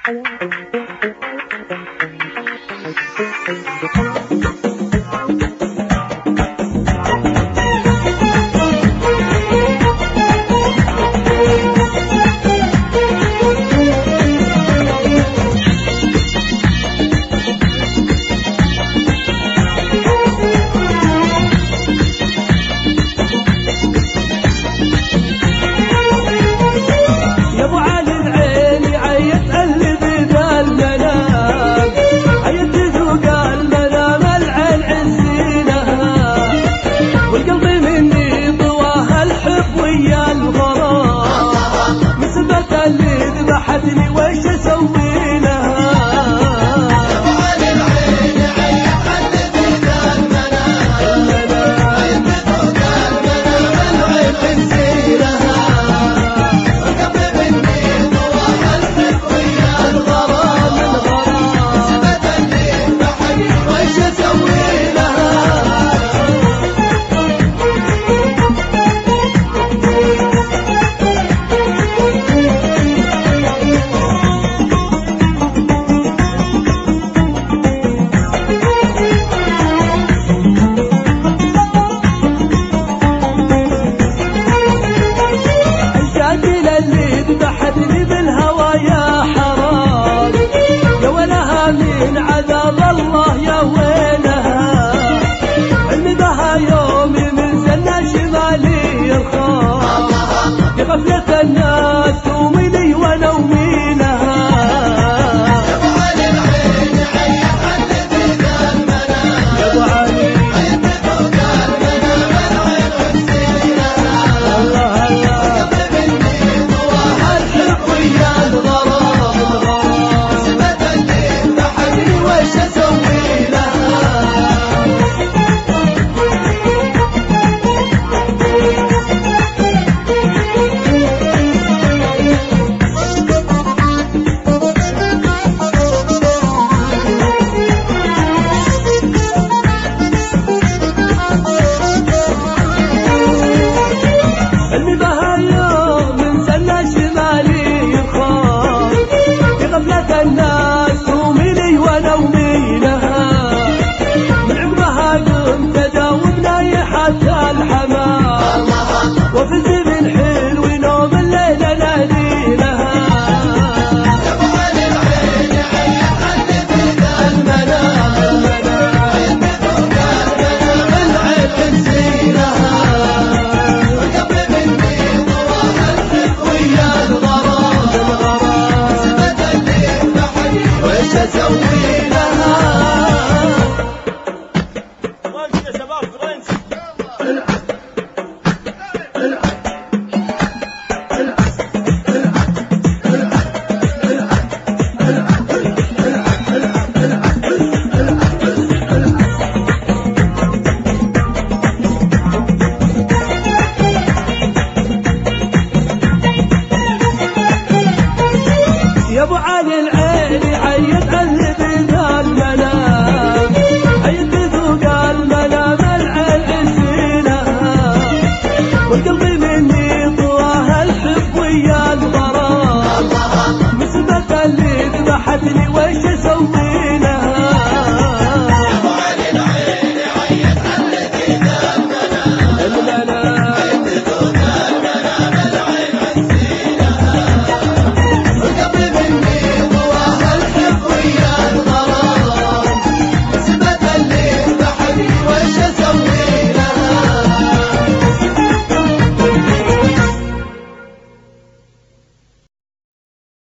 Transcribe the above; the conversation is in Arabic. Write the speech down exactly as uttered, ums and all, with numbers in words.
ذبحتني وش اسوي لها؟ ابو علي العين عيط حددي ذا المنام، عيط ذا المنام العين تنسيلها، قبل مني ضواها الحب ويا الغرام، سبت اللي ذبحتني وش اسوي لها؟ ذبحتني بالهوى يا حرام، يا ولها من عذاب الله يا ويلها، عندها يومي من سنة شمالي يرخام، يا غفلة الناس تومني ونومي لها. يا ابو علي العين عيط حددي ذا المنام، يا ابو علي عيط ذا المنام العين تنسيلها، الله الله قبل مني ضواها الحب ويا الغرام، سبت اللي ذبحتني وش اسوي لها؟ اللي بها يوم من سنة شمالي يرخام، في غفلة الناس تومني ونومي لها، من عقبها قمت اداوم حتى الحمام، وفزت من حلو نوم الليل انادي لها. يا ابو علي العين عيط حددي ذا المنام، عيط ذا المنام العين تنسيلها، قبل مني ضواها الحب ويا الغرام، سبت اللي ذبحتني وش اسوي لها؟ فرنش يا شباب فرنش. يا ابو علي العين عيط اهل ذا المنام، عيط ذوق المنام العين نسينها، والقلب مني طواها الحب ويا الغرام، مسبة اللي ذبحتني وش